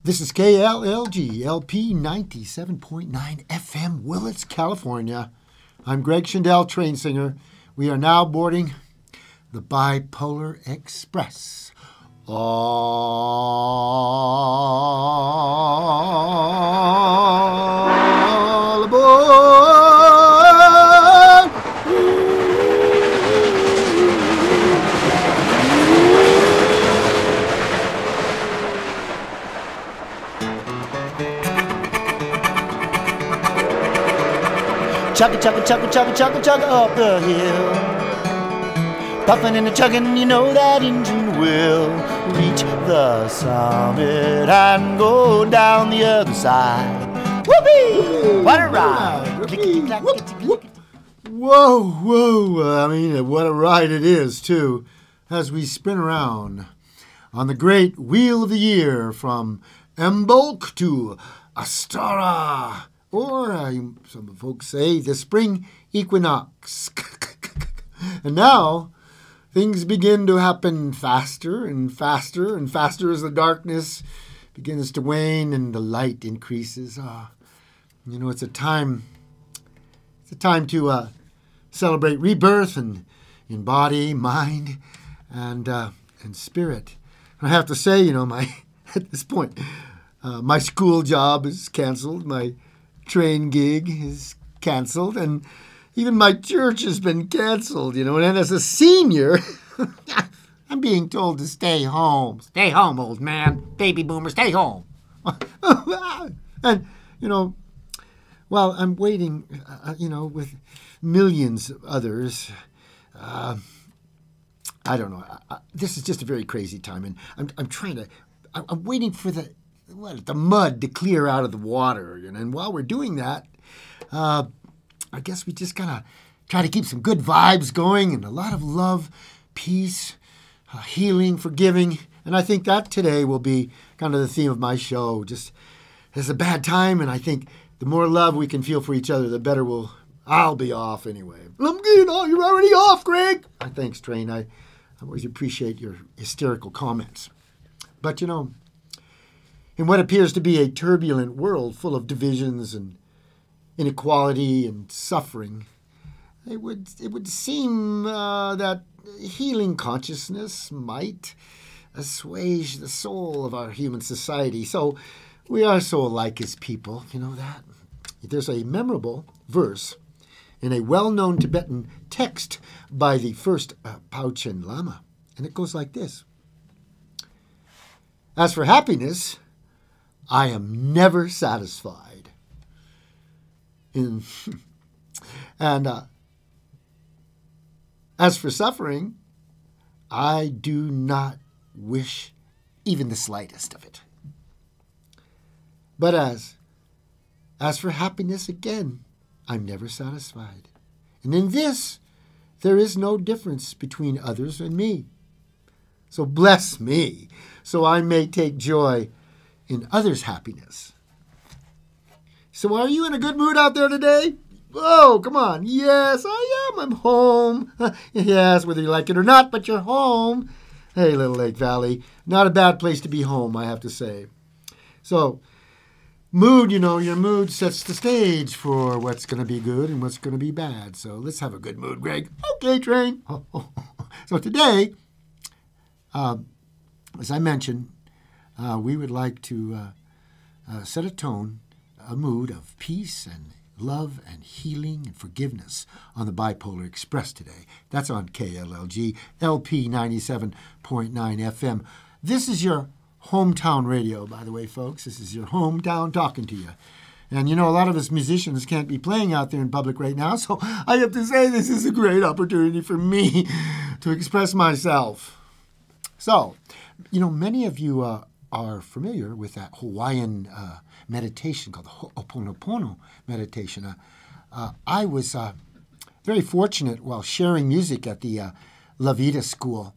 This is KLLG LP 97.9 FM, Willits, California. I'm Greg Schindel, train singer. We are now boarding the Bipolar Express. All aboard! Chugga, chugga, chugga, chugga, chugga, chugga up the hill. Puffin' and a chuggin', you know that engine will reach the summit and go down the other side. Whoopee! What a ride! Clickety-clack, clickety-clack. Whoa. I mean, what a ride it is, too, as we spin around on the great Wheel of the Year from Imbolc to Astara. Or, some folks say, the spring equinox. And now, things begin to happen faster and faster and faster as the darkness begins to wane and the light increases. It's a time to celebrate rebirth and in body, mind, and spirit. And I have to say, at this point, my school job is canceled. My train gig is canceled, and even my church has been canceled, and as a senior, I'm being told to stay home. Stay home, old man. Baby boomer, stay home. And, while I'm waiting, with millions of others, I don't know. This is just a very crazy time, and I'm waiting for the mud to clear out of the water. And while we're doing that, I guess we just gotta try to keep some good vibes going and a lot of love, peace, healing, forgiving. And I think that today will be kind of the theme of my show. Just, it's a bad time, and I think the more love we can feel for each other, the better I'll be off anyway. You're already off, Greg. Thanks, Train. I always appreciate your hysterical comments. But, in what appears to be a turbulent world full of divisions and inequality and suffering, it would seem that healing consciousness might assuage the soul of our human society. So we are so alike as people, that. There's a memorable verse in a well-known Tibetan text by the first Pauchen Lama, and it goes like this. As for happiness, I am never satisfied. And as for suffering, I do not wish even the slightest of it. But as for happiness, again, I'm never satisfied. And in this, there is no difference between others and me. So bless me, so I may take joy in others' happiness. So are you in a good mood out there today? Oh, come on. Yes, I am. I'm home. Yes, whether you like it or not, but you're home. Hey, Little Lake Valley. Not a bad place to be home, I have to say. So, mood, your mood sets the stage for what's going to be good and what's going to be bad. So let's have a good mood, Greg. Okay, Train. So today, as I mentioned, we would like to set a tone, a mood of peace and love and healing and forgiveness on the Bipolar Express today. That's on KLLG, LP 97.9 FM. This is your hometown radio, by the way, folks. This is your hometown talking to you. And, a lot of us musicians can't be playing out there in public right now, so I have to say this is a great opportunity for me to express myself. So, many of you are familiar with that Hawaiian meditation called the Ho'oponopono meditation. I was very fortunate while sharing music at the La Vida School.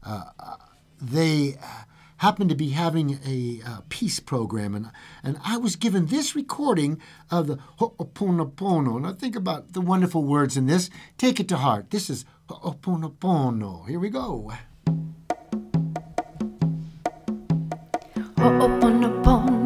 They happened to be having a peace program, and I was given this recording of the Ho'oponopono. Now think about the wonderful words in this. Take it to heart. This is Ho'oponopono. Here we go. Ho'oponopono.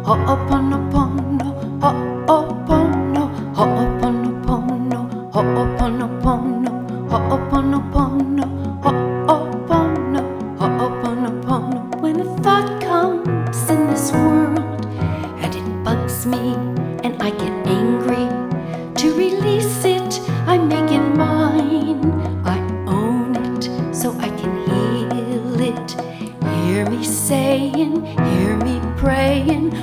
ho'oponopono, ho'opono, ho'oponopono, ho'oponopono, ho'oponopono, ho'opono, ho'oponopono. When a thought comes in this world and it bugs me and I get angry, to release it, I make it mine. I own it so I can heal it. Hear me saying, hear me praying,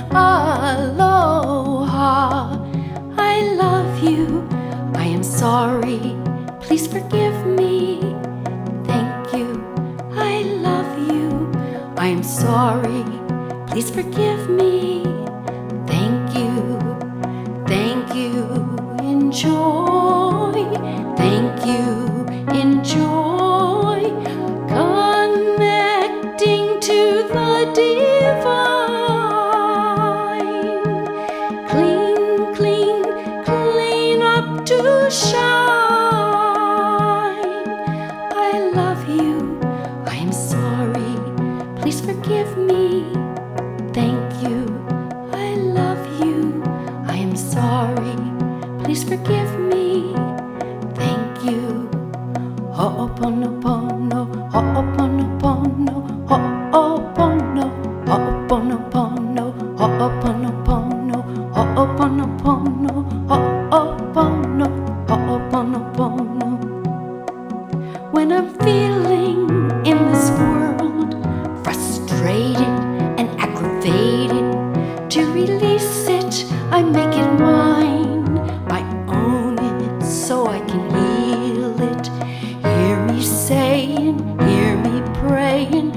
aloha. I love you, I am sorry, please forgive me. Thank you, I love you, I am sorry, please forgive me. Thank you, enjoy. Thank you, enjoy. Connecting to the divine. Clean, clean, clean up to shine. I love you, I am sorry, please forgive me. Thank you, I love you, I am sorry, please forgive me. Thank you. Ho'oponopono, ho'oponopono, ho'opono, ho'oponopono, ho'oponopono, ho'oponopono, ho'opono, ho'oponopono. When I'm feeling in this world frustrated and aggravated, to release it, I make it mine. I own it so I can heal it. Hear me saying, hear me praying,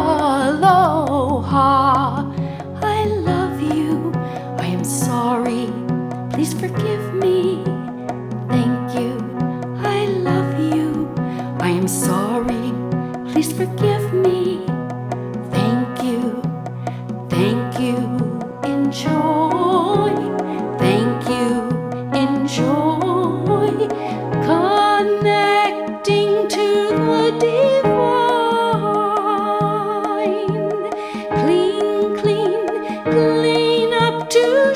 aloha. I love you, I am sorry, please forgive me. Thank you, I love you, I am sorry, please forgive me. Thank you, enjoy. Thank you, enjoy. Connecting to the divine. Clean, clean, clean up to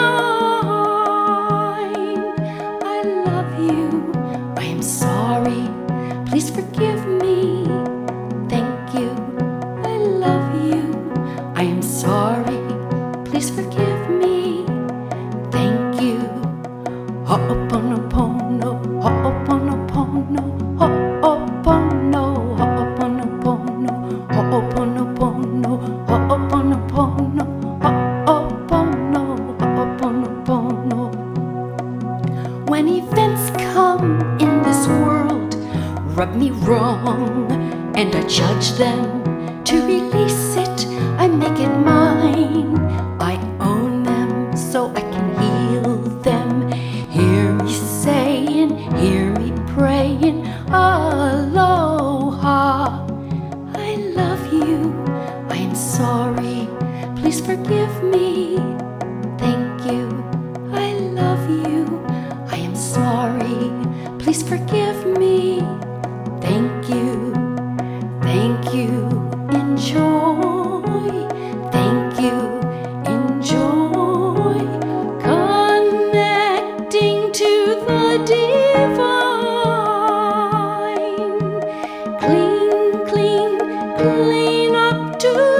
shine. I love you, I am sorry, please forgive me. Thank you, I love you, I am sorry, please forgive me. Thank you. Ho'oponopono, ho'oponopono, ho'opono, ho'oponopono, ho'oponopono, ho'oponopono, ho'opono, ho'oponopono. When events come in this world, rub me wrong, and I judge them. To release it, I make it mine. I own them so I can heal them. Hear me saying, hear me praying, aloha. I love you, I am sorry, please forgive me. Thank you, I love you, I am sorry, please forgive me. Thank you, enjoy. Thank you, enjoy. Connecting to the divine. Clean, clean, clean up to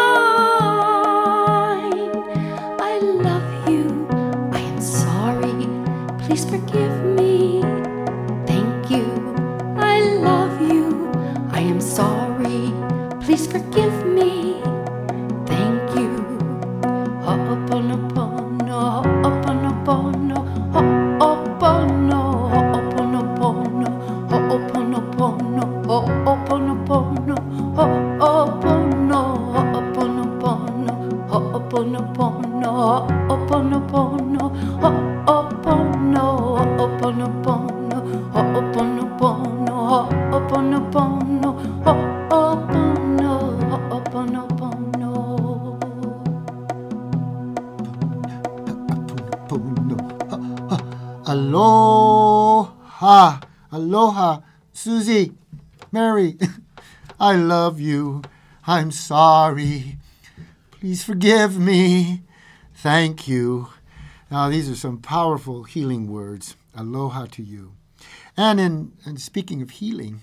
shine. I love you, I am sorry, please forgive me. Thank you, I love you, I am sorry, please forgive me. Thank you. Ho'oponopono, ho'oponopono, ho'opono, ho'oponopono, ho'oponopono, ho'oponopono, ho'opono, ho'oponopono, ho'oponopono, ho'oponopono, ho'opono, ho'oponopono, ho'oponopono, ho'oponopono, ho'opono, ho'oponopono. Aloha, aloha, Susie, Mary, I love you, I'm sorry, please forgive me. Thank you. Now, these are some powerful healing words. Aloha to you. And speaking of healing,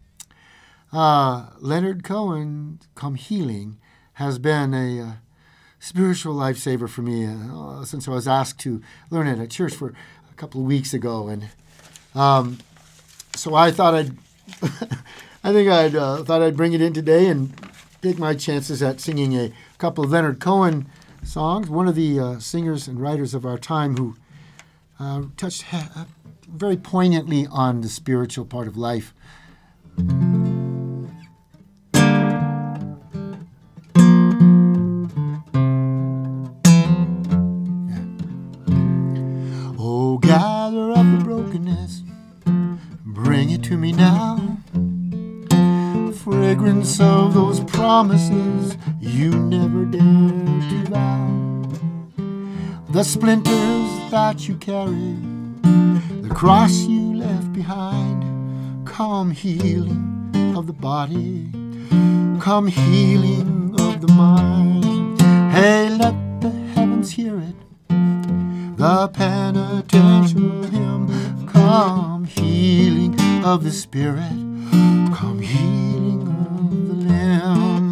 Leonard Cohen, Come Healing, has been a spiritual lifesaver for me since I was asked to learn it at church for a couple of weeks ago. And so I thought thought I'd bring it in today and take my chances at singing a couple of Leonard Cohen songs. One of the singers and writers of our time who touched very poignantly on the spiritual part of life. Oh, gather up the brokenness, bring it to me now. Fragrance of those promises you never dared to vow. The splinters that you carry, the cross you left behind. Come healing of the body, come healing of the mind. Hey, let the heavens hear it, the penitential hymn. Come healing of the spirit, come healing of the limb.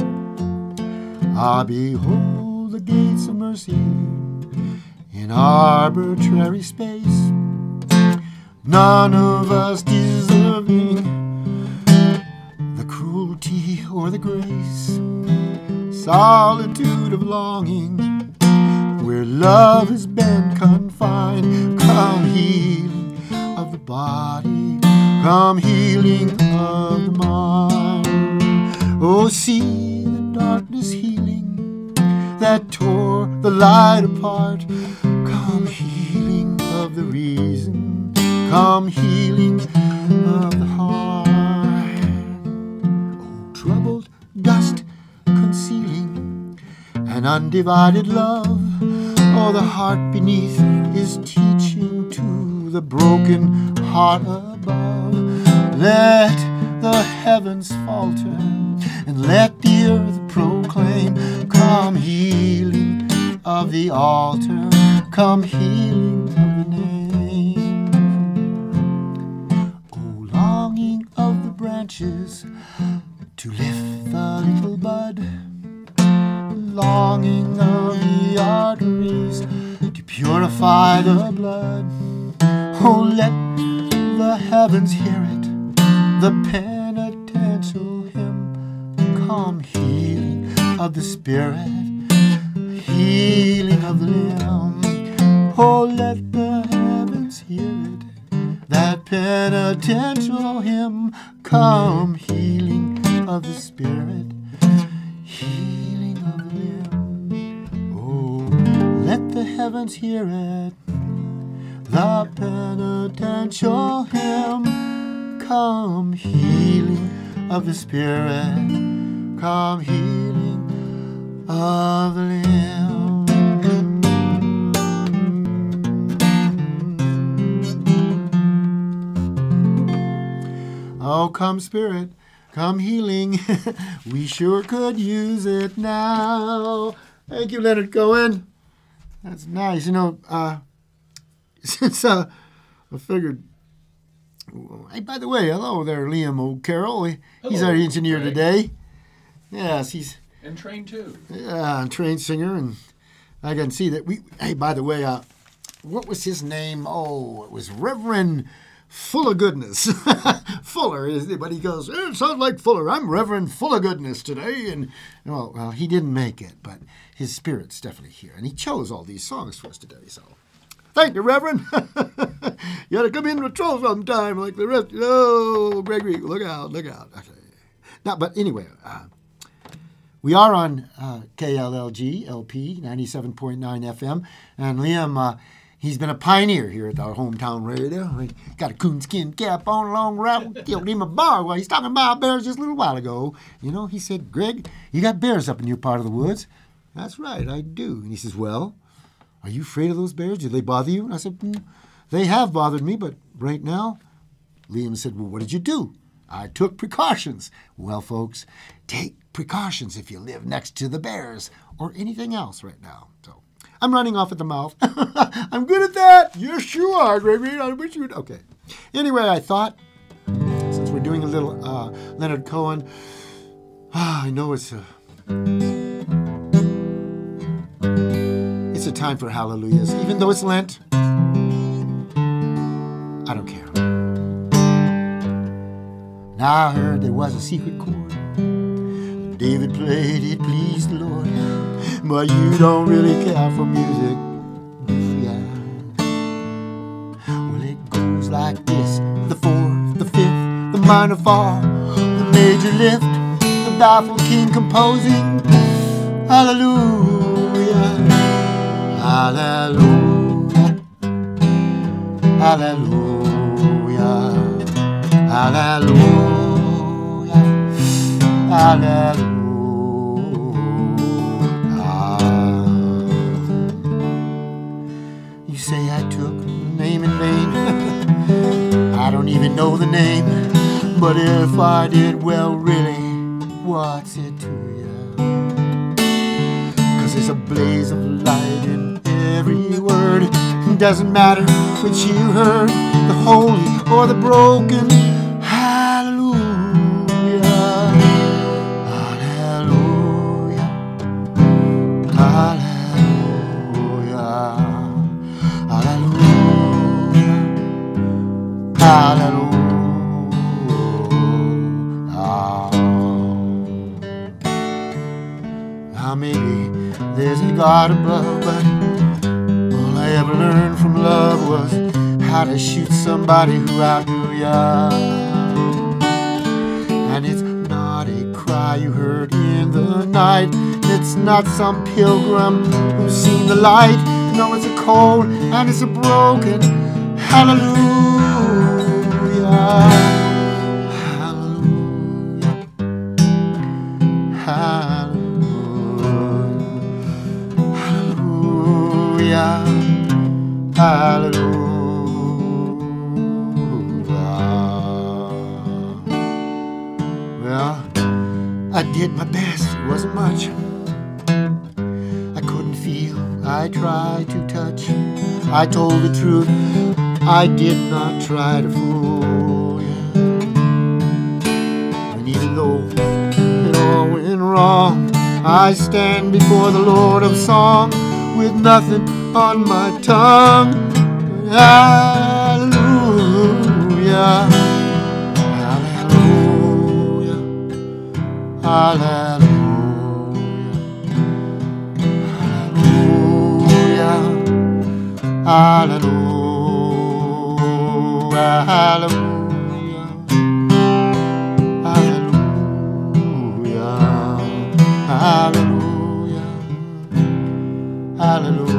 Ah, behold the gates of mercy in arbitrary space, none of us deserving the cruelty or the grace. Solitude of longing, where love has been confined. Come healing of the body, come healing of the mind. Oh, see the darkness healing that tore the light apart. Come healing of the reason, come healing of the heart. Oh, troubled dust concealing an undivided love. Oh, the heart beneath is teaching to the broken heart above. Let the heavens falter and let the earth proclaim. Come healing of the altar, come healing of the name. Oh, longing of the branches to lift the little bud, longing of the arteries to purify the blood. Oh, let the heavens hear it, the penitential hymn. Come healing of the spirit, healing of the limb. Oh, let the heavens hear it, that penitential hymn. Come healing of the spirit, healing of the limb. Oh, let the heavens hear it, the penitential hymn. Come healing of the spirit, come healing of the limb. Oh, come spirit, come healing. We sure could use it now. Thank you, Leonard Cohen. That's nice. You know, since I figured. Hey, by the way, hello there, Liam O'Carroll. He's our engineer Greg. Today. Yes, he's And trained too. a trained singer, and I can see that Hey, by the way, what was his name? Oh, it was Reverend Full of Goodness. Fuller, isn't it? But he goes, it sounds like Fuller. I'm Reverend Full of Goodness today, and well, he didn't make it, but his spirit's definitely here, and he chose all these songs for us today. So. Thank you, Reverend. You ought to come in patrol sometime like the rest. Oh, Gregory, look out, look out. Okay. Now, but anyway, we are on KLLG LP 97.9 FM, and Liam, he's been a pioneer here at our hometown radio. He got a coonskin cap on, a long route. Killed him a bar while he's talking about bears just a little while ago. You know, he said, Greg, you got bears up in your part of the woods. That's right, I do. And he says, well, are you afraid of those bears? Do they bother you? And I said, they have bothered me, but right now, Liam said, well, what did you do? I took precautions. Well, folks, take precautions if you live next to the bears or anything else right now. So I'm running off at the mouth. I'm good at that. Yes, you are, Gregory. I wish you would. Okay. Anyway, I thought, since we're doing a little Leonard Cohen, I know it's a time for hallelujahs. Even though it's Lent, I don't care. Now I heard there was a secret chord. David played, it pleased the Lord. But you don't really care for music, do ya? Well, it goes like this: the fourth, the fifth, the minor fall, the major lift, the baffled king composing. Hallelujah, hallelujah, hallelujah, hallelujah, hallelujah. You say I took the name in vain. I don't even know the name, but if I did, well, really, what's it to you? 'Cause there's a blaze of light in every word. Doesn't matter which you heard, the holy or the broken. Hallelujah, hallelujah, hallelujah, hallelujah, hallelujah. Now maybe there's a God above, but all I ever learned from love was how to shoot somebody who outgrew ya. And it's not a cry you heard in the night. It's not some pilgrim who's seen the light. No, it's a cold and it's a broken hallelujah, hallelujah, hallelujah, hallelujah. Well, I did my best. It wasn't much. I couldn't feel. I tried to touch. I told the truth. I did not try to fool you. And even though it all went wrong, I stand before the Lord of Song with nothing on my tongue. Hallelujah, hallelujah, hallelujah, hallelujah, hallelujah, hallelujah, hallelujah, hallelujah.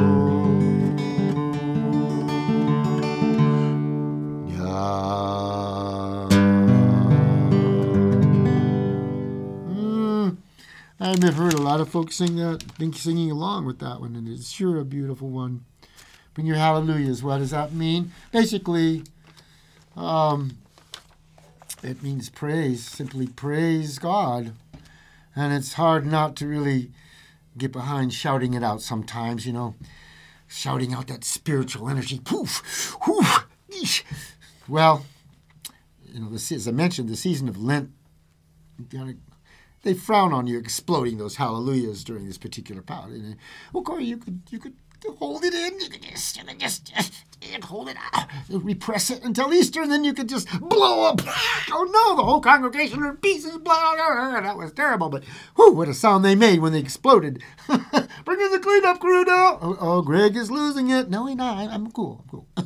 I've heard a lot of folks sing that, singing along with that one, and it's sure a beautiful one. Bring your hallelujahs. What does that mean? Basically, it means praise, simply praise God. And it's hard not to really get behind shouting it out sometimes, you know, shouting out that spiritual energy. Poof, poof, eesh. Well, you know, as I mentioned, the season of Lent, they frown on you exploding those hallelujahs during this particular pout. Well, Corey, you could hold it in. You could just hold it out, repress it until Easter, and then you could just blow up. Oh no, the whole congregation in pieces. That was terrible, but whew, what a sound they made when they exploded. Bring in the cleanup crew now. Oh, Greg is losing it. No, he's not. I'm cool.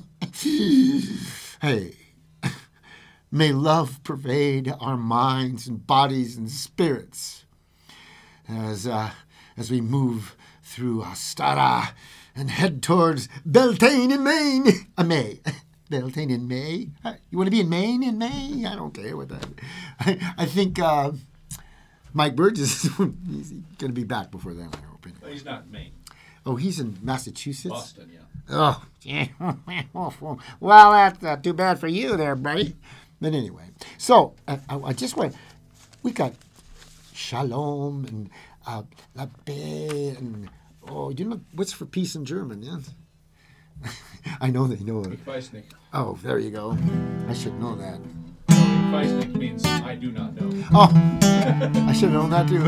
Hey. May love pervade our minds and bodies and spirits as we move through Ostara and head towards Beltane in Maine. May. Beltane in May? You want to be in Maine in May? I don't care what that. I think Mike Burgess is going to be back before then, I hope. Well, he's not in Maine. Oh, he's in Massachusetts? Boston, yeah. Oh, well, that's too bad for you there, buddy. But anyway, so I just went. We got Shalom and La Paix and Oh, you know what's for peace in German? Yeah. I know they know it. Ich weiß nicht. Oh, there you go. I should know that. Ich weiß nicht means I do not know. Oh, I should have known that too.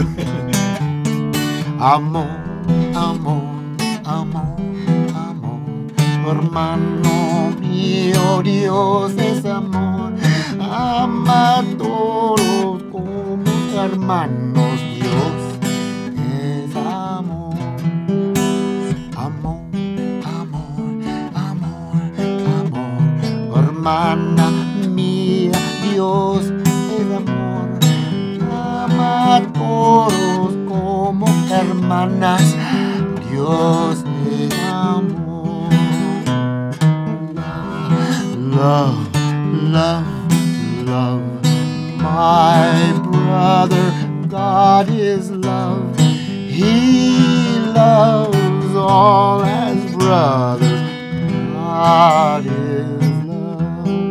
Amor, amor, amor, amor, hermano mío, Dios es amor. Ama a todos como hermanos, Dios es amor. Amor, amor, amor, amor, hermana mía, Dios es amor. Ama a todos como hermanas, Dios es amor. Love, love, love, my brother, God is love. He loves all as brothers. God is love.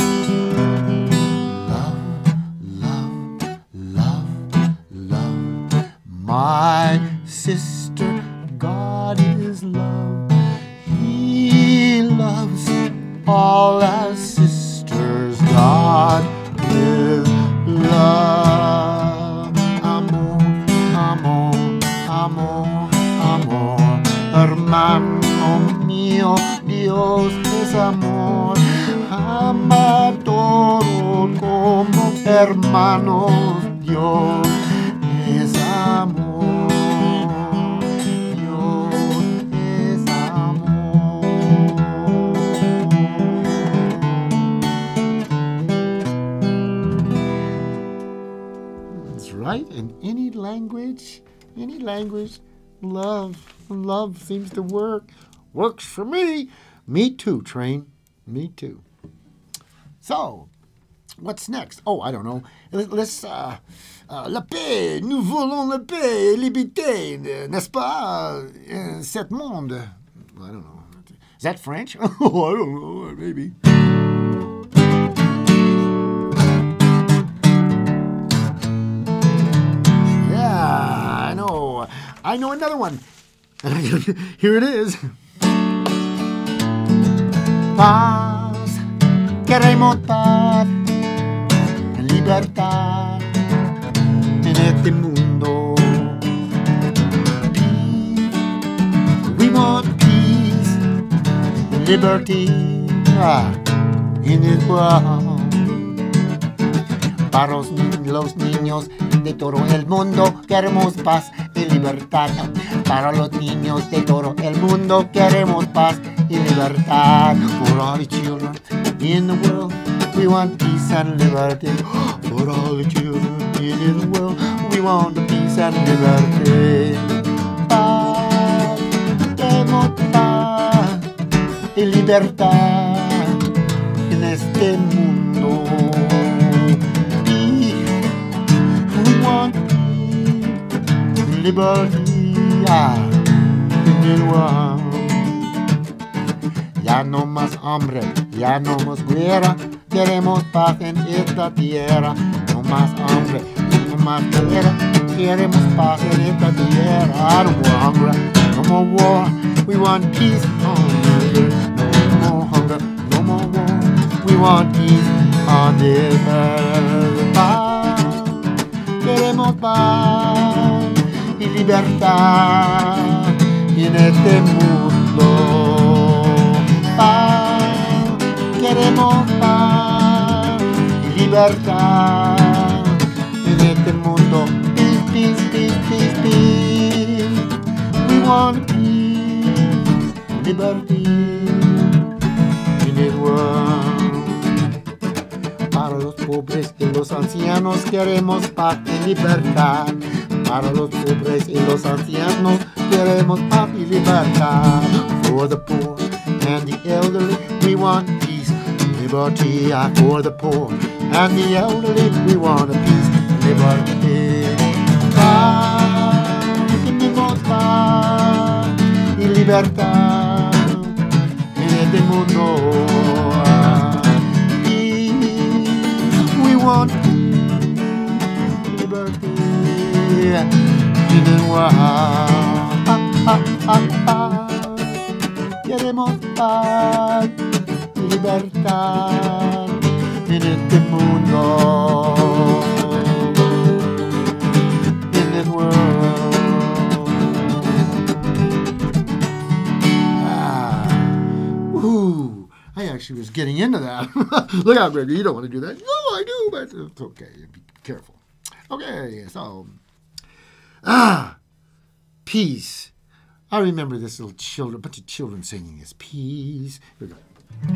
Love, love, love, love. My sister, God is love. He loves all as sisters. God is love. Amor, amor, amor, amor. Hermano mío, Dios es amor. Ama a todos como hermanos. Dios es amor. Dios es amor. That's right. In any language, love seems to work. Works for me. Me too, Train. Me too. So, what's next? Oh, I don't know. Let's, la paix, nous voulons la paix et liberté, n'est-ce pas, cet monde? I don't know. Is that French? Oh, I don't know, maybe. Yeah, I know. I know another one. Here it is. Paz, queremos paz, libertad en este mundo. Peace, we want peace, liberty in this world. Para los niños de todo el mundo queremos paz y libertad. Para los niños de todo el mundo queremos paz y libertad. For all the children in the world, we want peace and liberty. For all the children in the world, we want peace and liberty. Paz, queremos paz y libertad en este mundo. We want peace, liberty in the world. Ya no más hambre, ya no más guerra, queremos paz en esta tierra. No más hambre, no más guerra, queremos paz en esta tierra. No more hunger, no more war, we want peace on the earth. No more hunger, no more war, we want peace on the earth. Paz, queremos paz y libertad en este mundo. Paz, queremos paz y libertad en este mundo. Peace, peace, peace, peace, peace. We want peace, liberty in this world. Para los pobres y los ancianos queremos paz y libertad. Para los pobres y los ancianos queremos paz y libertad. For the poor and the elderly, we want peace, liberty. For the poor and the elderly, we want peace, liberty. Paz, queremos paz y libertad en este mundo. Peace, we want liberty in the world. Queremos paz y libertad en este mundo, in this world. Ooh, I actually was getting into that. Look out, Gregory, you don't want to do that. No, I do, but it's okay. Be careful. Okay, so, peace. I remember this little children, a bunch of children singing this. Peace. Here we go.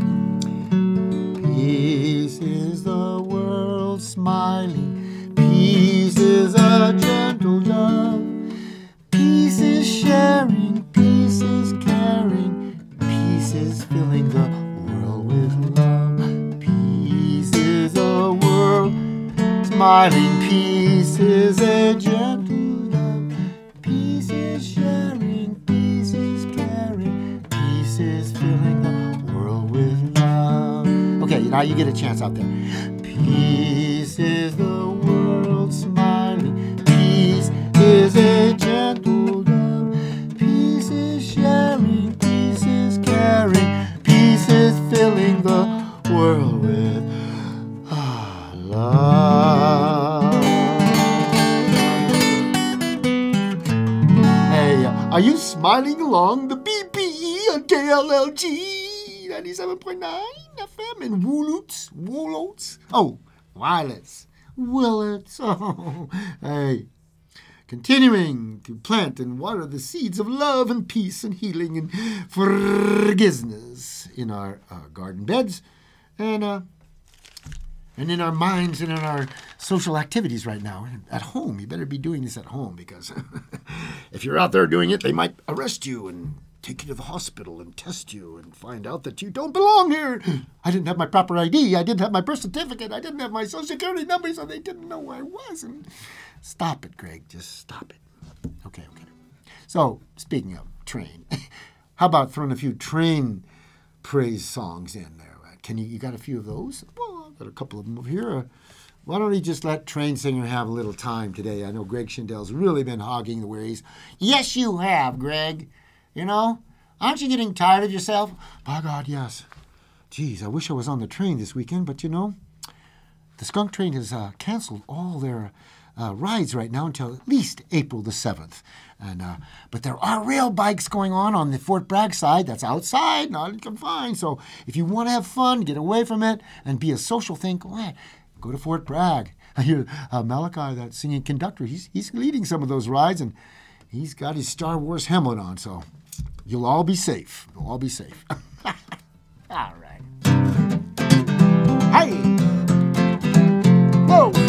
Peace is the world smiling. Peace is a gentle dove. Peace is sharing. Peace is caring. Peace is filling the world with love. Peace is a world smiling. Peace is a gentle dove. Peace is sharing. Peace is caring. Peace is filling the world with love. Okay, now you get a chance out there. Peace is the world smiling. Peace is a gentle dove. Peace is sharing. Peace is caring. Peace is filling the world with love. Hey, are you smiling along the BPE on KLLG 97.9 FM in Wooloots? Oh, Willets. Oh, hey. Continuing to plant and water the seeds of love and peace and healing and forgiveness in our garden beds and in our minds and in our social activities right now. At home, you better be doing this at home because if you're out there doing it, they might arrest you and take you to the hospital and test you and find out that you don't belong here. I didn't have my proper ID. I didn't have my birth certificate. I didn't have my social security number, so they didn't know where I was. And stop it, Greg. Just stop it. Okay. So, speaking of train, how about throwing a few train praise songs in there? You got a few of those? Well, I've got a couple of them over here. Why don't we just let Train Singer have a little time today? I know Greg Schindell's really been hogging the ways. Yes, you have, Greg. You know, aren't you getting tired of yourself? By God, yes. Geez, I wish I was on the train this weekend, but you know, the skunk train has canceled all their rides right now until at least April the 7th. But there are rail bikes going on the Fort Bragg side. That's outside, not confined. So if you want to have fun, get away from it, and be a social thing, go to Fort Bragg. I hear Malachi, that singing conductor, he's leading some of those rides, and he's got his Star Wars helmet on, so you'll all be safe. All right. Hey! Whoa!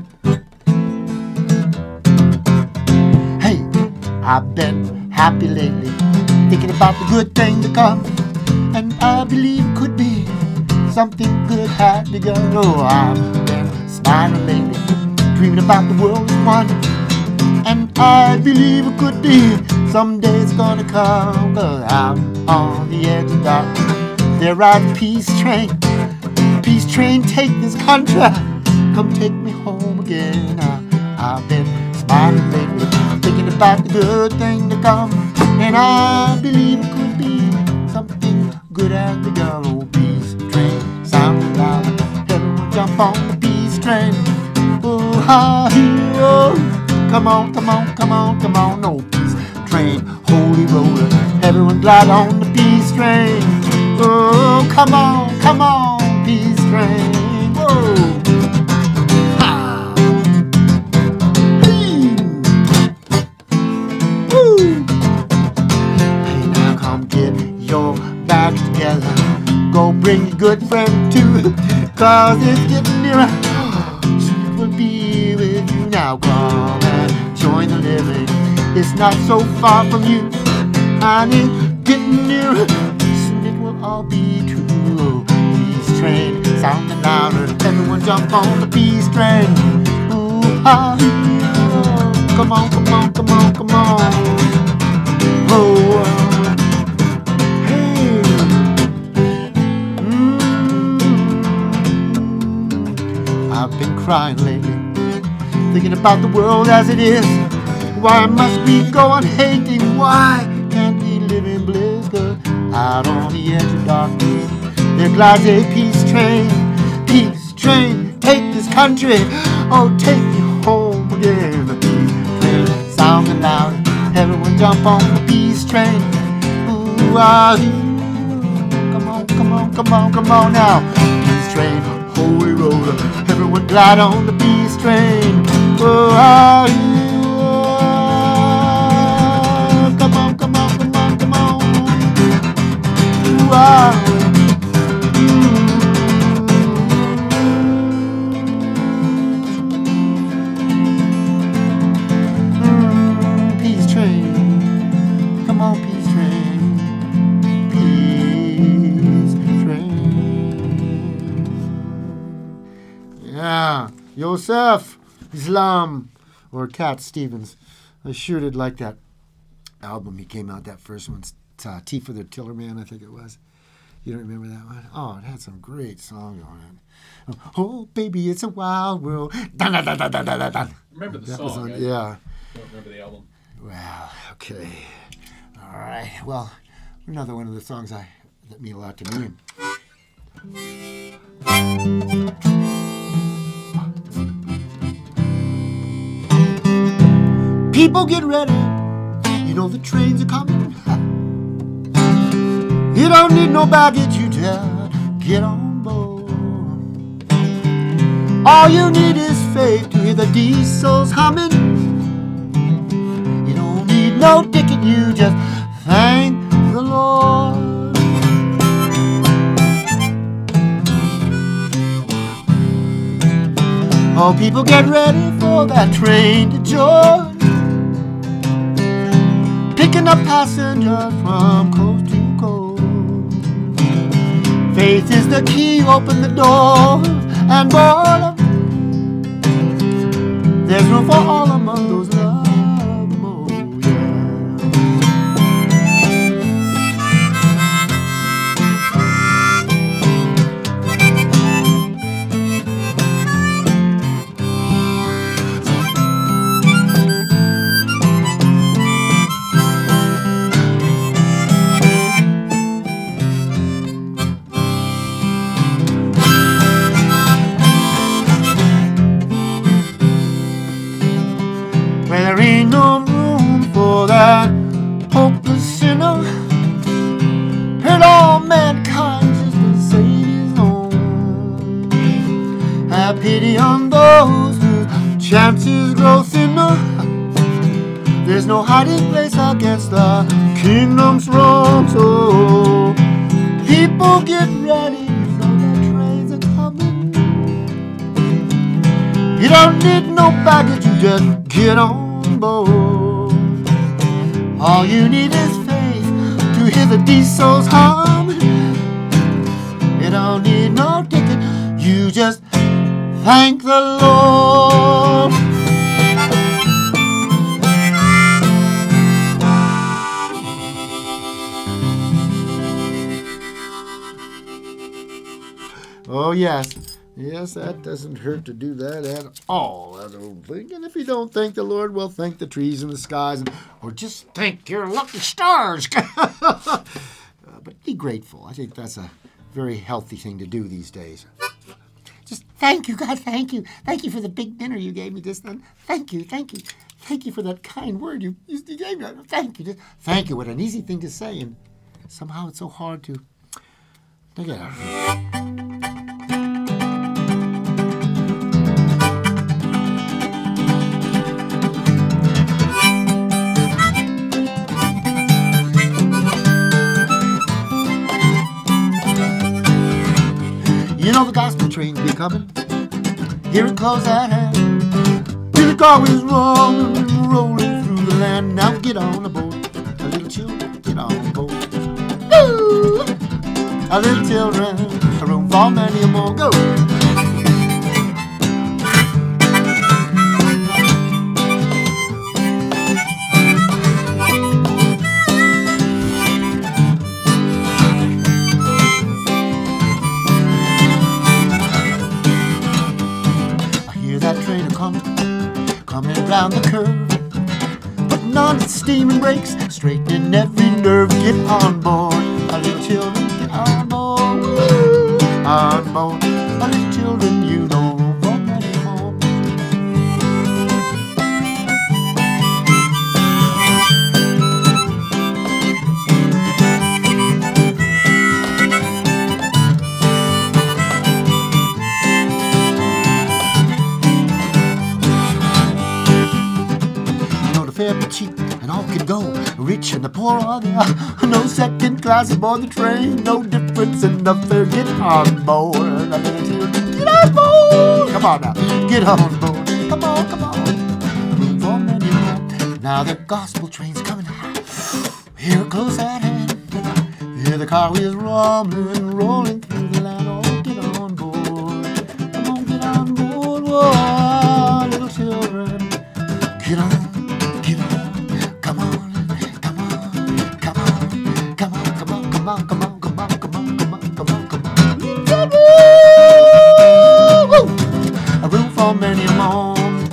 Hey, I've been happy lately, thinking about the good thing to come, and I believe it could be something good had begun. Oh, I've been smiling lately, dreaming about the world as one, and I believe it could be someday it's gonna come. 'Cause out on the edge of darkness, there rides a peace train. Peace train, take this contract, come take me home again. I've been smiling lately, thinking about the good thing to come, and I believe it could be something good has begun. Oh, peace train, sound loud, everyone jump on the peace train. Oh, hero, come on, oh, peace train, holy roller, everyone glide on the peace train. Oh, come on, peace train. Whoa. Your bags together, go bring a good friend too, 'cause it's getting nearer. Soon it will be with you. Now come and join the living, it's not so far from you, and it's getting nearer. Soon it will all be true. Peace train, sounding louder, everyone jump on the peace train. Ooh, come on. Oh, I've been crying lately, thinking about the world as it is. Why must we go on hating? Why can't we live in bliss? 'Cause out on the edge of darkness there glides a peace train. Peace train, take this country, oh take me home again. The peace train sounding loud, everyone jump on the peace train. Ooh, ah, come on, come on, come on, come on now. Peace train, holy roller, everyone glide on the peace train. Oh, ah, come on, come on, come on, come on. Ooh, ah, peace train, come on, peace train, peace train. Yeah, Yosef Islam or Cat Stevens. I sure did like that album he came out, that first one, T for the Tillerman, I think it was. You don't remember that one? Oh, it had some great songs on it. Oh, baby, it's a wild world. Dun, dun, dun, dun, dun, dun, dun. Remember the That was song, on, I yeah. don't remember the album. Well, okay. All right. Well, another one of the songs that mean a lot to me. People get ready. You know the trains are coming. You don't need no baggage, you just get on board. All you need is faith to hear the diesels humming. You don't need no ticket, you just thank the Lord. Oh, people get ready for that train to join, picking up passengers from coast to coast. Faith is the key, open the doors and board 'em. There's room for all among those love modes, yeah. There ain't no room for that hopeless sinner. Hurt all mankind just to save his own. Have pity on those whose chances grow thinner. There's no hiding place against the kingdom's throne. So people get ready, you know the trains are coming. You don't need no baggage, you just get on board. All you need is faith to hear the diesels hum. You don't need no ticket, you just thank the Lord. Oh, yes. Yes, that doesn't hurt to do that at all, I don't think. And if you don't thank the Lord, well, thank the trees and the skies, or just thank your lucky stars. But be grateful. I think that's a very healthy thing to do these days. Just thank you, God, thank you. Thank you for the big dinner you gave me just then. Thank you, thank you. Thank you for that kind word you gave me. Thank you. Just thank you. What an easy thing to say, and somehow it's so hard to get out. You know the gospel train's be coming. Hear it close at hand. Feel the car wheels rolling through the land. Now get on the boat, a little children, get on the boat. Ooh, a little children, a room for many more. Go. Coming round the curve. steaming brakes, straightening every nerve. Get on board, our little children, get on board. Woo! On board, our little children, you know, from many home. Fair but cheap, and all can go. Rich and the poor are there. No second class aboard the train. No difference in the fare. Get on board. Get on board. Come on now. Get on board. Come on, come on. For many more. Now the gospel train's coming. Here close at hand. Hear the car wheels rumbling, rolling through the land. Oh, get on board. Come on, get on board. Whoa, little children. Get on. A room for many more.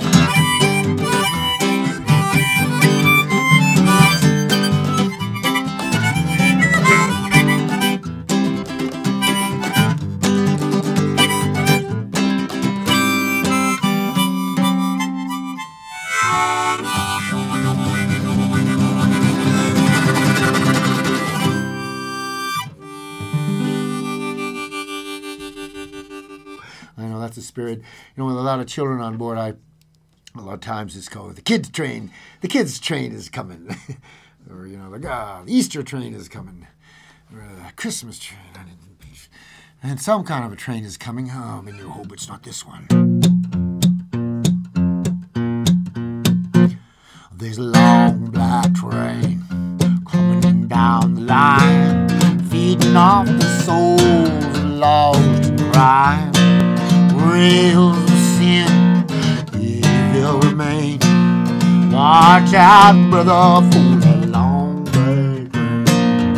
That's the spirit. You know, with a lot of children on board, a lot of times it's called the kids train. The kids train is coming. Or, you know, like, the Easter train is coming. Or the Christmas train. And some kind of a train is coming. And you hope it's not this one. There's a long black train coming down the line, feeding off the souls lost in crime. Rails of sin, evil remain. Watch out, brother, for that long black train.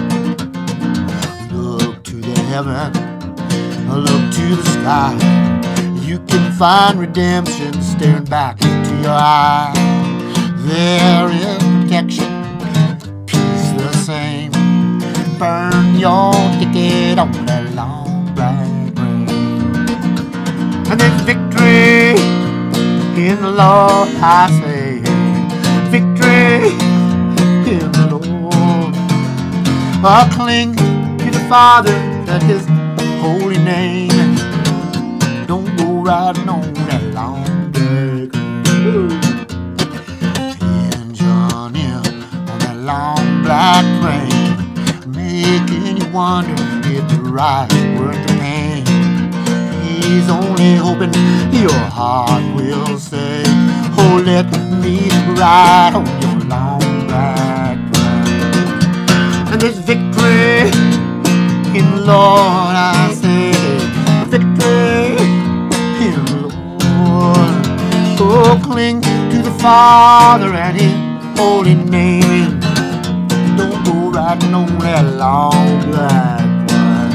Look to the heaven, look to the sky. You can find redemption staring back into your eye. There is protection, peace the same. Burn your ticket on that long black train. And there's victory in the Lord, I say. Victory in the Lord. I'll cling to the Father and His holy name. Don't go riding on that long black train. Engine in on that long black train, making you wonder if the ride is worth the pain. He's only hoping your heart will say, oh, let me ride on your long black train. And there's victory in the Lord, I say. Victory in the Lord. Oh, cling to the Father and His holy name. Don't go riding on that long black train.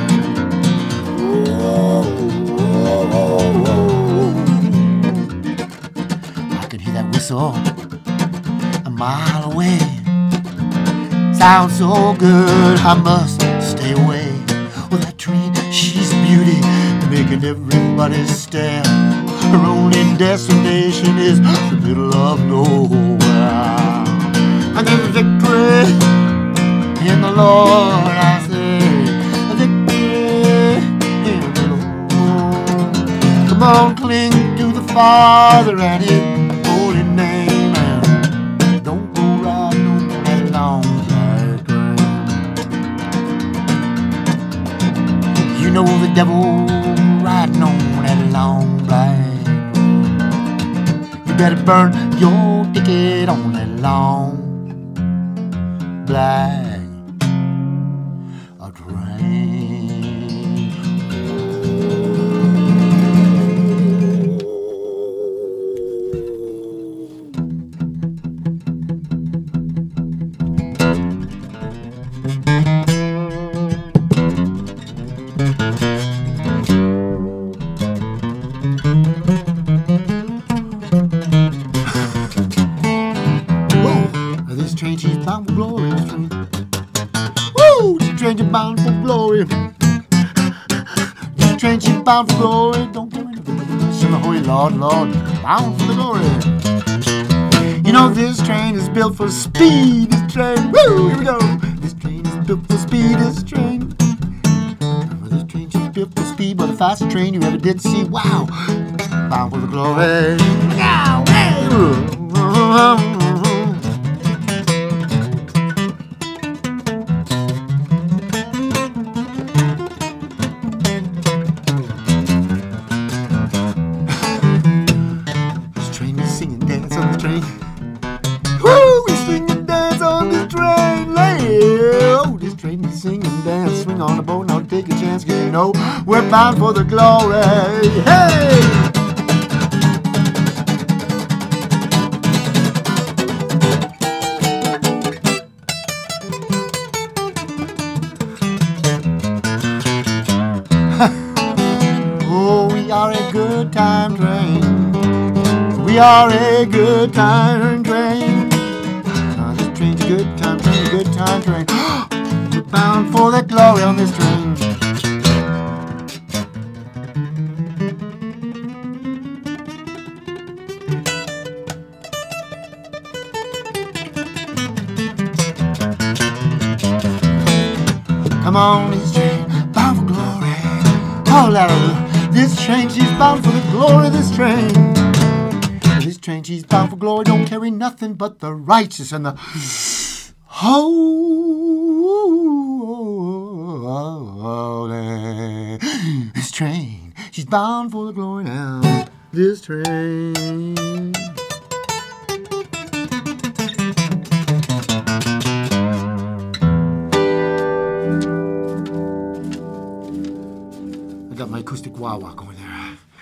I can hear that whistle a mile away. Sounds so good, I must stay away. Well, that train, she's a beauty, making everybody stare. Her only destination is the middle of nowhere. And there's victory in the Lord, I say. Victory in the Lord. Come on, cling to the Father and His holy name, and don't go riding on that long black train. You know the devil riding on that long black train. You better burn your ticket on that long black train. Whoa, this train, she's bound for glory. This train, she's bound for glory. Don't carry nothing but the blessing of the Holy Lord, Lord, bound for the glory. You know this train is built for speed. This train, woo, here we go. This train is built for speed. This train. This train is built for speed, but the fastest train you ever did see. Wow, bound for the glory. Wow, hey. This train is singing, dance on the train. Woo! We sing and dance on this train. Oh, this train is sing and dance. Swing on the boat, now take a chance, 'cause you know we're bound for the glory. Hey! Oh, we are a good time train. We are a good time train. This train's a good time train, a good time train. We're bound for the glory on this train. Come on, this train, bound for glory. Oh, Lara, this train, she's bound for the glory of this train. This train, she's bound for glory, don't carry nothing but the righteous and the holy. This train, she's bound for the glory now. This train. I got my acoustic wah-wah going there.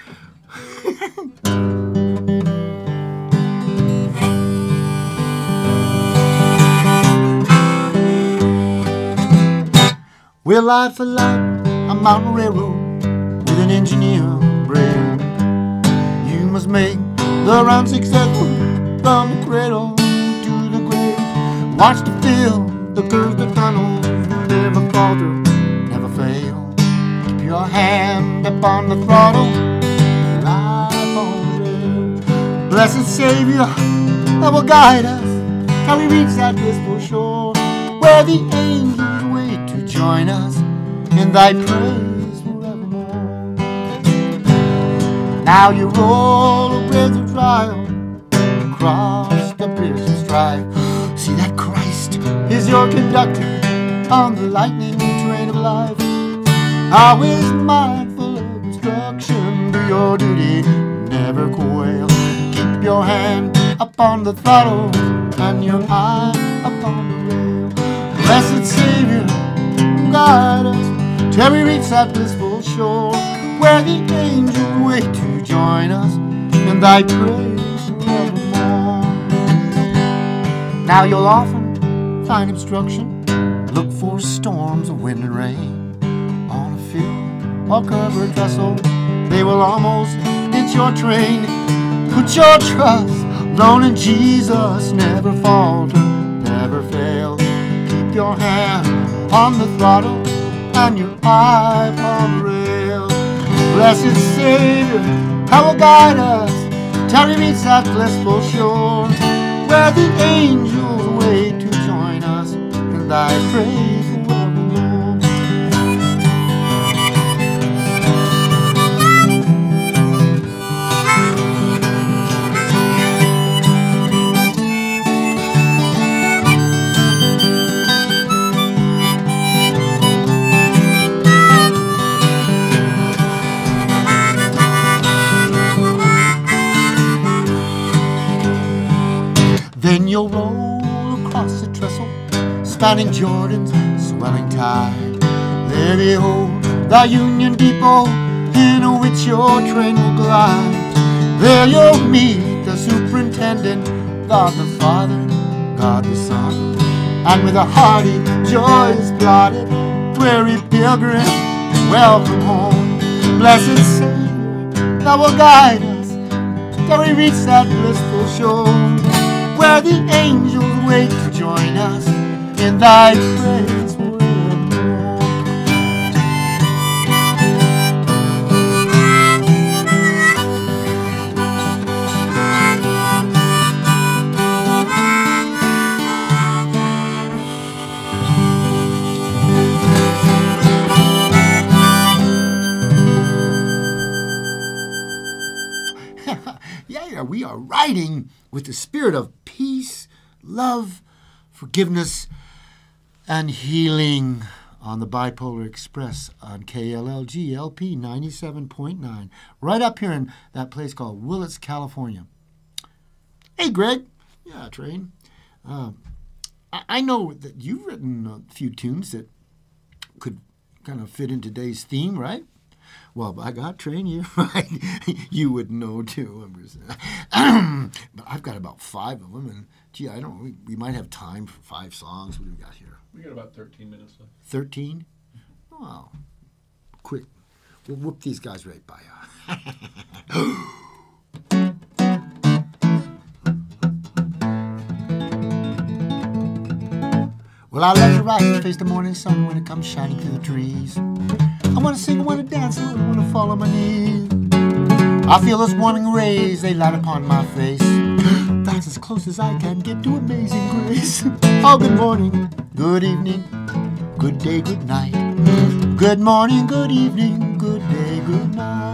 We're life for life, a mountain railroad with an engineer brain. You must make the run successful from the cradle to the grave. Watch the field, the curves, the tunnels, never falter, never fail. Keep your hand upon the throttle, life on the rail. Blessed Savior that will guide us till we reach that blissful shore, where the angels wait to join us in thy praise forevermore. Now you roll the bridge of trial, cross the bridge of strife. See that Christ is your conductor on the lightning train of life. Always mindful of instruction, do your duty, never quail. Keep your hand upon the throttle and your eye upon the rail. Blessed Savior, guide us till we reach that blissful shore, where the angels wait to join us in thy praise forevermore. Now you'll often find obstruction, look for storms of wind and rain. On a field or covered vessel, they will almost hit your train. Put your trust, alone in Jesus, never falter, never fail. Keep your hand on the throttle and your eye upon the rail. Blessed Savior, how will guide us till we reach that blissful shore, where the angels wait to join us in thy praise forevermore. Then you'll roll across the trestle, spanning Jordan's swelling tide. There behold the Union Depot, in which your train will glide. There you'll meet the superintendent, God the Father, God the Son, and with a hearty joy is plotted, weary pilgrim, welcome home. Blessed Savior, thou will guide us till we reach that blissful shore, where the angels wait to join us in thy praise forevermore. are riding with the spirit of peace, love, forgiveness, and healing on the Bipolar Express on KLLG LP 97.9, right up here in that place called Willits, California. Hey, Greg. Yeah, Train. I know that you've written a few tunes that could kind of fit in today's theme, right? Well, by God, Train, you right. You would know too. But I've got about 5 of them, and gee, I don't know. We might have time for 5 songs. What do we got here? We got about 13 minutes left. 13? Wow. Quick. We'll whoop these guys right by. Well, I love to rise and face the morning sun when it comes shining through the trees. I want to sing, I want to dance, I want to fall on my knees. I feel those warming rays, they light upon my face. That's as close as I can get to amazing grace. Oh, good morning, good evening, good day, good night. Good morning, good evening, good day, good night.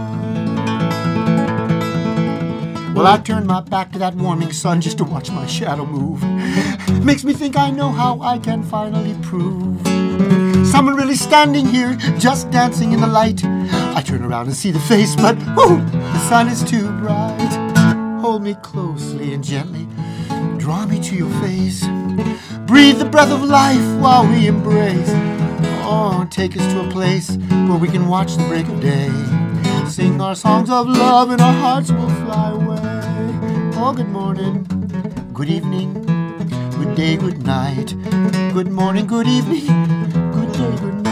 Well, I turn my back to that warming sun just to watch my shadow move. Makes me think I know how I can finally prove someone really standing here, just dancing in the light. I turn around and see the face, but whoo, the sun is too bright. Hold me closely and gently, draw me to your face. Breathe the breath of life while we embrace. Oh, take us to a place where we can watch the break of day. Sing our songs of love and our hearts will fly away. Oh, good morning, good evening, good day, good night. Good morning, good evening, good day, good night.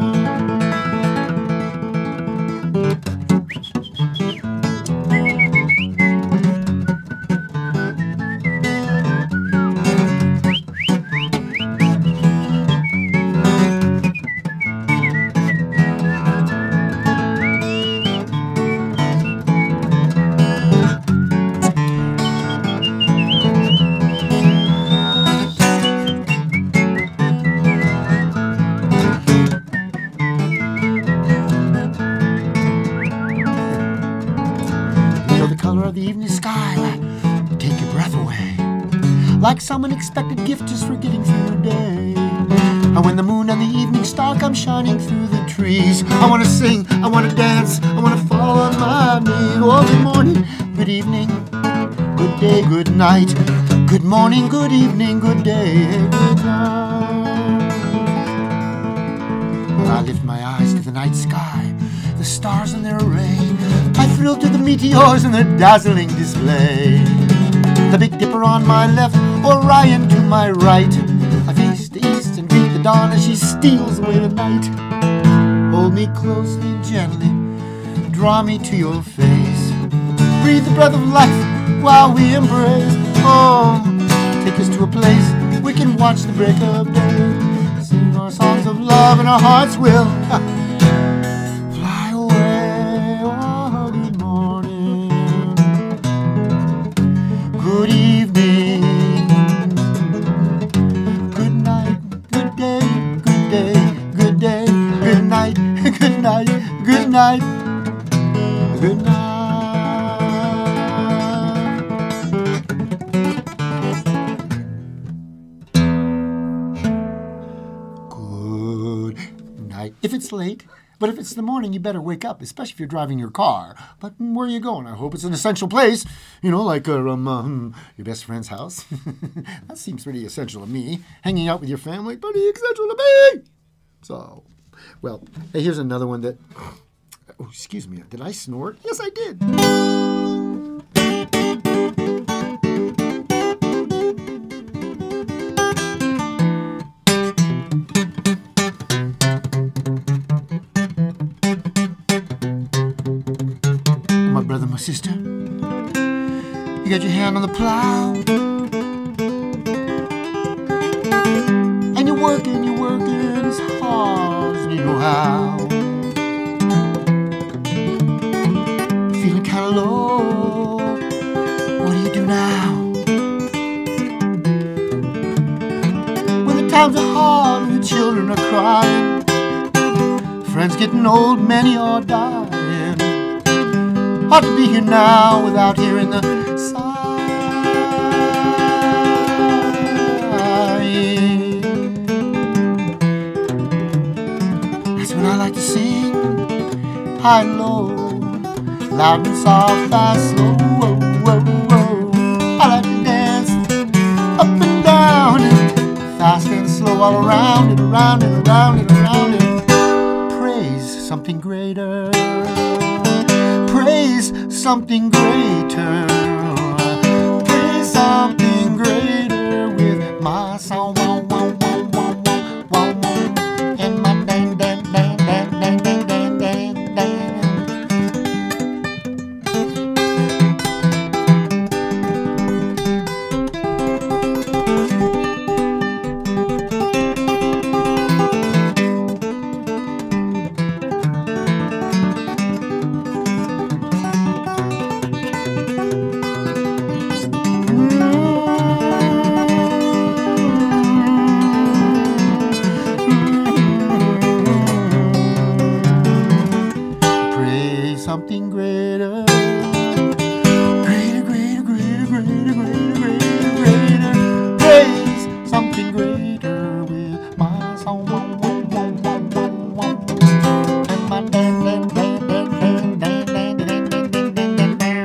Like some unexpected gift just for getting through the day. And when the moon and the evening star come shining through the trees, I want to sing, I want to dance, I want to fall on my knees. Oh, good morning, good evening, good day, good night. Good morning, good evening, good day, good night. I lift my eyes to the night sky, the stars in their array. I thrill to the meteors and their dazzling display. The Big Dipper on my left, Orion to my right. I face the east and greet the dawn as she steals away the night. Hold me closely and gently, draw me to your face. Breathe the breath of life while we embrace. Oh, take us to a place we can watch the break of day. Sing our songs of love and our hearts will fly away. Oh, good morning, good evening, good night, good day, good day, good day, good night, good night, good night, good night. Good night. If it's late, but if it's the morning, you better wake up, especially if you're driving your car. But where are you going? I hope it's an essential place, like your best friend's house. That seems pretty essential to me. Hanging out with your family, pretty essential to me. So, well, hey, here's another one that... Oh, excuse me. Did I snort? Yes, I did. My brother, my sister, you got your hand on the plow, and you're working as hard as you know how. Feeling kind of low, what do you do now? When the times are hard and the children are crying, friends getting old, many are dying. Hard to be here now without hearing the sigh. That's when I like to sing high and low, loud and soft, fast, slow. Whoa, whoa, whoa. I like to dance up and down, fast and slow, all around and around and around and around and praise something greater. Praise something greater. Praise something greater with my song. Wow, wow, wow, wow, wow, wow. And my dang, dang, dang, dang, dang, dang, dang, dang, dang. Praise something greater. Greater, greater, greater, greater, greater, greater, greater. Praise something greater with my song. And my dang, dang, dang, dang, dang, dang, dang, dang, dang, dang, dang, dang,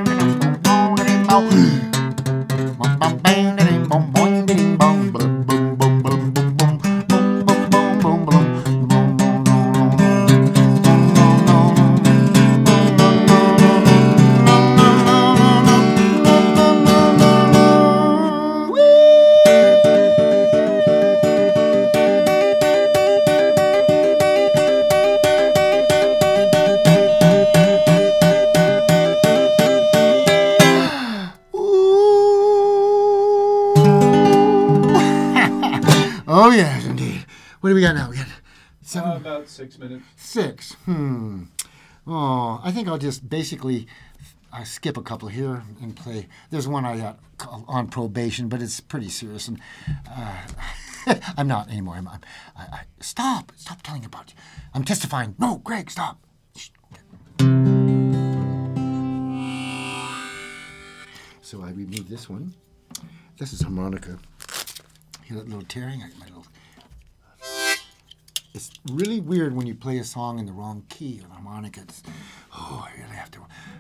Oh, yes, indeed. What do we got now? We got 7, About 6 minutes. 6. Oh, I think I'll just basically skip a couple here and play. There's one I got on probation, but it's pretty serious. And I'm not anymore. Stop telling about you. I'm testifying. No, Greg, stop. Shh. So I removed this one. This is harmonica. Hear that little tearing? It's really weird when you play a song in the wrong key of the harmonica. I really have to.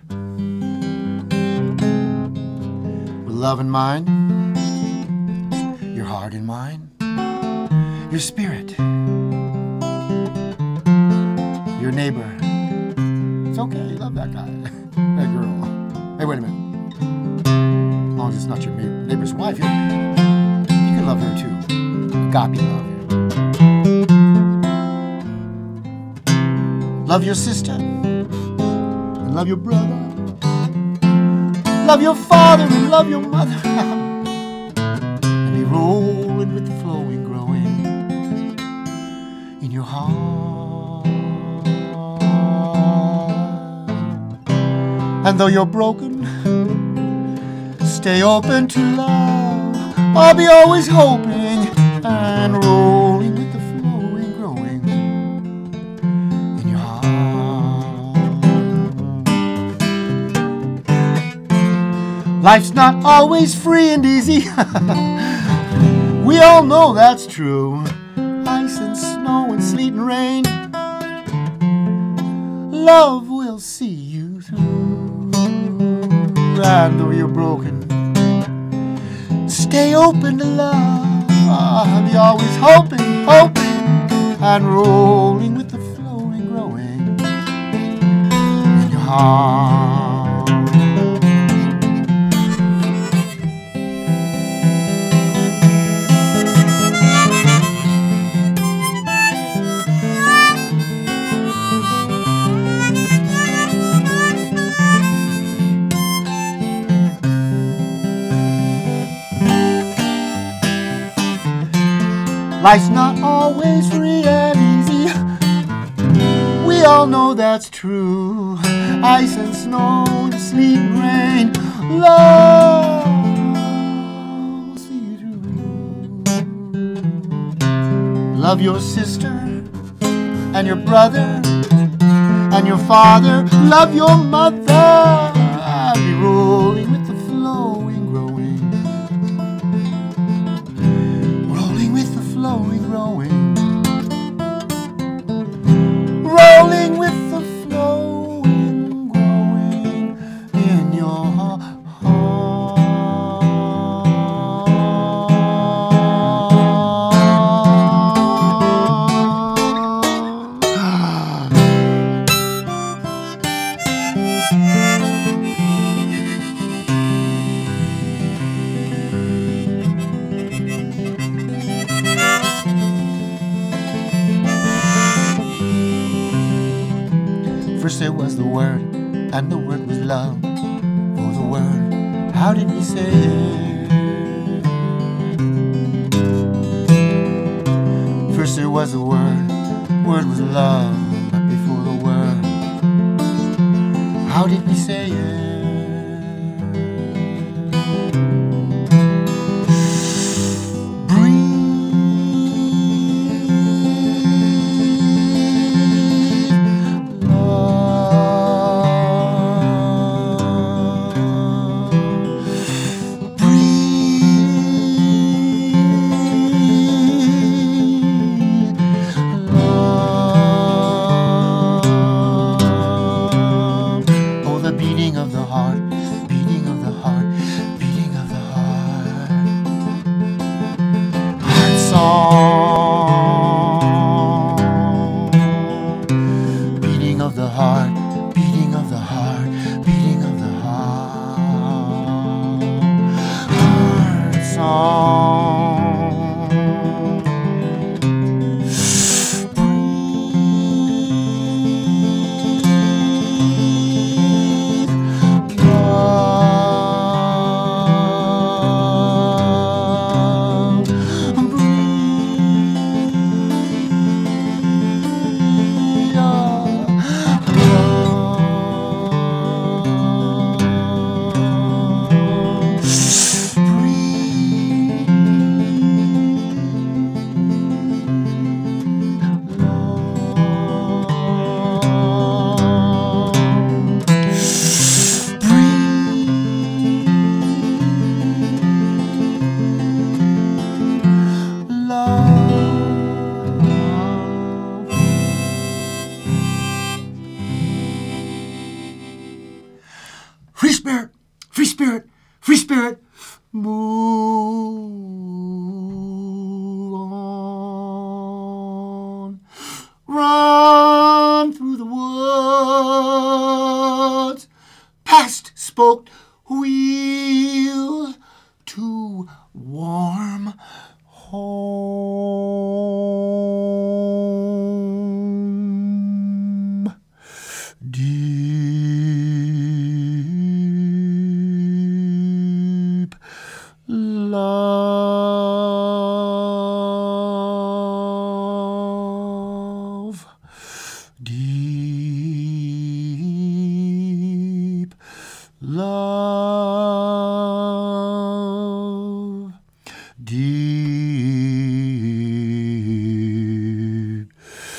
With love in mind, your heart in mind, your spirit, your neighbor. It's okay, you love that guy, that girl. Hey, wait a minute. As long as it's not your neighbor's wife, you can love her too. Agape love. Love your sister and love your brother. Love your father and love your mother. And be rolling with the flowing, growing in your heart. And though you're broken, stay open to love. I'll be always hoping and rolling with the flowing, growing in your heart. Life's not always free and easy. We all know that's true. Ice and snow and sleet and rain. Love will see you through. And though you're broken, stay open to love. I'll be always hoping, and rolling with the flowing, growing in your heart. Life's not always free and easy. We all know that's true. Ice and snow and sleet and rain. Love will see you through. Love your sister and your brother and your father. Love your mother. I'll be rolling with the flowing, growing. Rolling with the flowing, growing. First there was the Word, and the Word was love. For the Word, how did we say it? First there was the Word was love. But before the Word, how did we say it? Free spirit, free spirit, free spirit. Move on. Run through the woods. Past spoked wheel to warm home. Deep love. Deep love. Deep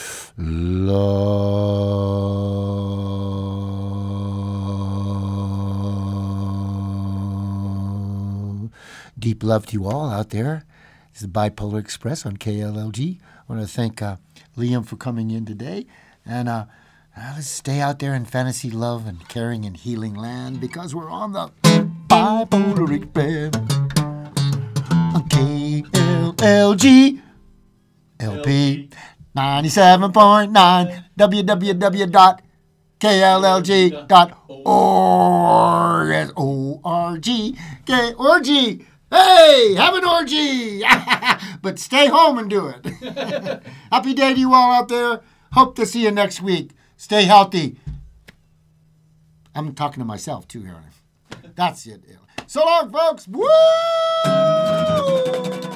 love. Deep love to you all out there. This is the Bipolar Express on KLLG. I want to thank Liam for coming in today. And let's stay out there in fantasy love and caring and healing land because we're on the Bipolar Express on KLLG LP 97.9 www.klLG.org. That's O-R-G. K-orgy. Hey, have an orgy. But stay home and do it. Happy day to you all out there. Hope to see you next week. Stay healthy. I'm talking to myself, too, here. That's it. So long, folks. Woo!